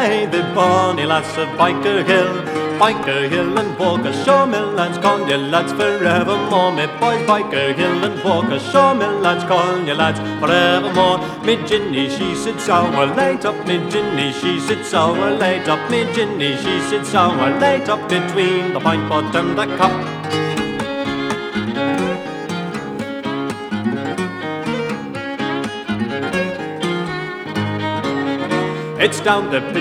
hey, the bonny lass of Biker Hill. Biker Hill and Walkershaw, me lads, call you lads forevermore. Me boys, Biker Hill and Walkershaw, me lads, call you lads forevermore. Me Ginny, she sits sour late up, me Ginny, she sits sour late up, me Ginny, she sits sour late up between the pint pot and the cup. It's down the